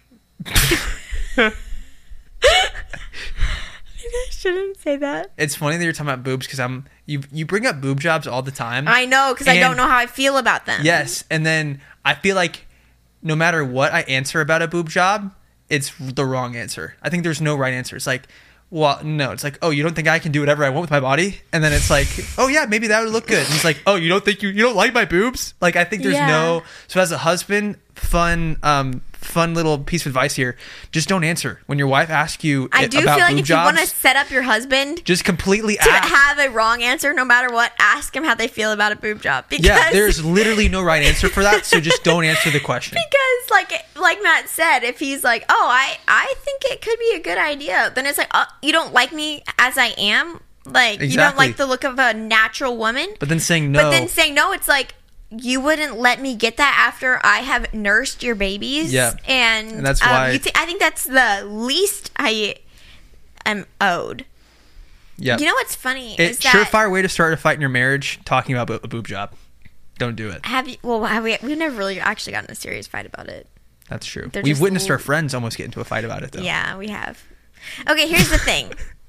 [SPEAKER 1] I shouldn't say that.
[SPEAKER 2] It's funny that you're talking about boobs because you bring up boob jobs all the time.
[SPEAKER 1] I know, because I don't know how I feel about them.
[SPEAKER 2] Yes, and then I feel like no matter what I answer about a boob job, it's the wrong answer. I think there's no right answer. It's like, well, no. It's like, oh, you don't think I can do whatever I want with my body? And then it's like, oh yeah, maybe that would look good. And it's like, oh, you don't think you don't like my boobs? Like, I think there's no. So as a husband, fun little piece of advice here: just don't answer when your wife asks you
[SPEAKER 1] I do
[SPEAKER 2] about
[SPEAKER 1] feel like
[SPEAKER 2] boob
[SPEAKER 1] if
[SPEAKER 2] jobs,
[SPEAKER 1] you want to set up your husband,
[SPEAKER 2] just completely
[SPEAKER 1] to have a wrong answer, no matter what, ask him how they feel about a boob job. Because
[SPEAKER 2] there's literally no right answer for that. So just don't answer the question.
[SPEAKER 1] Because like Matt said, if he's like, oh, I think it could be a good idea, then it's like, oh, you don't like me as I am, like you don't like the look of a natural woman.
[SPEAKER 2] But then saying no,
[SPEAKER 1] it's like, you wouldn't let me get that after I have nursed your babies.
[SPEAKER 2] Yeah.
[SPEAKER 1] And
[SPEAKER 2] that's why
[SPEAKER 1] I think that's the least I am owed.
[SPEAKER 2] Yeah.
[SPEAKER 1] You know what's funny?
[SPEAKER 2] It's surefire way to start a fight in your marriage, talking about a boob job. Don't do it.
[SPEAKER 1] We've never really actually gotten in a serious fight about it.
[SPEAKER 2] That's true. We've witnessed our friends almost get into a fight about it, though.
[SPEAKER 1] Yeah, we have. Okay, here's the thing.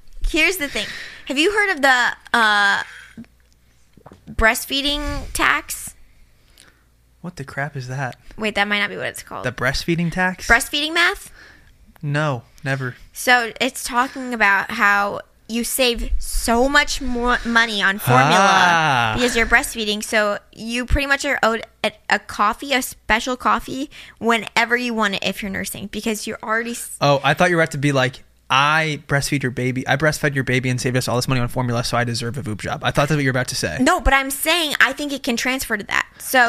[SPEAKER 1] Have you heard of the breastfeeding tax?
[SPEAKER 2] What the crap is that?
[SPEAKER 1] Wait, that might not be what it's called.
[SPEAKER 2] The breastfeeding tax?
[SPEAKER 1] Breastfeeding math?
[SPEAKER 2] No, never.
[SPEAKER 1] So it's talking about how you save so much more money on formula because you're breastfeeding. So you pretty much are owed a special coffee, whenever you want it if you're nursing, because you're already...
[SPEAKER 2] Oh, I thought you were about to be like, I breastfed your baby and saved us all this money on formula, so I deserve a boob job. I thought that's what you were about to say.
[SPEAKER 1] No, but I'm saying I think it can transfer to that. So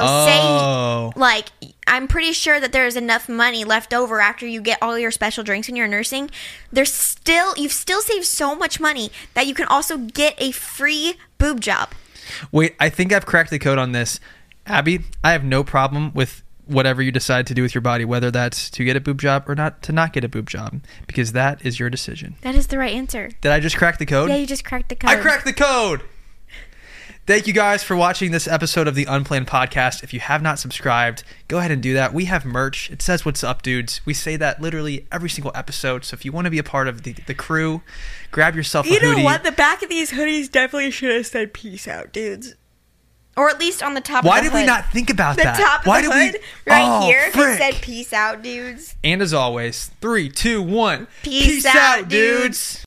[SPEAKER 1] say, I'm pretty sure that there's enough money left over after you get all your special drinks when you're nursing. You've still saved so much money that you can also get a free boob job.
[SPEAKER 2] Wait, I think I've cracked the code on this. Abby, I have no problem with whatever you decide to do with your body, whether that's to get a boob job or not get a boob job, because that is your decision.
[SPEAKER 1] That is the right answer.
[SPEAKER 2] Did I just crack the code?
[SPEAKER 1] Yeah, you just cracked the code.
[SPEAKER 2] I cracked the code! Thank you guys for watching this episode of the Unplanned Podcast. If you have not subscribed, go ahead and do that. We have merch. It says "What's up, dudes?" We say that literally every single episode. So if you want to be a part of the crew, grab yourself a hoodie.
[SPEAKER 1] You know what? The back of these hoodies definitely should have said "Peace out, dudes." Or at least on the top of the hood.
[SPEAKER 2] Why did we not think about that?
[SPEAKER 1] The top of the hood, right here, it said "Peace out, dudes."
[SPEAKER 2] And as always, 3, 2, 1.
[SPEAKER 1] Peace out, dudes.